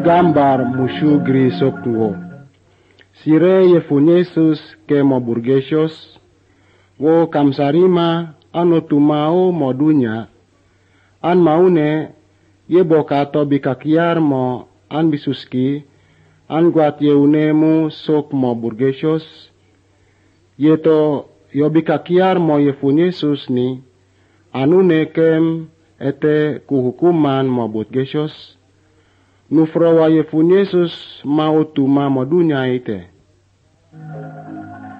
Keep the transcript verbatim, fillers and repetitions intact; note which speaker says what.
Speaker 1: gambar musuh grisok ngo. Sire yefun Yesus ke mo burgesios, wo kamsarima ano tumao modunya, an maune ye bokato bikakiar mo an bisuski, an guat yeunemu sok mo burgesios, yeto yo bikakiar mo yefun Yesus ni, anune kem ete kuhukuman mo burgesios, nufrowa yefun Yesus mau tuma modunya ite.